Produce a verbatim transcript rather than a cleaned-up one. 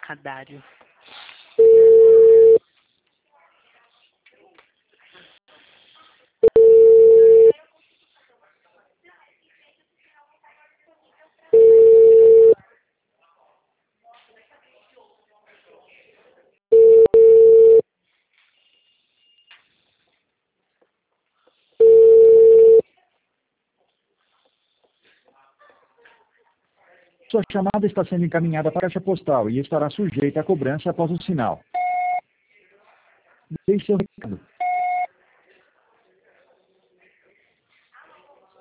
Radário. Sua chamada está sendo encaminhada para a caixa postal e estará sujeita a cobrança após o sinal. Deixe seu recado.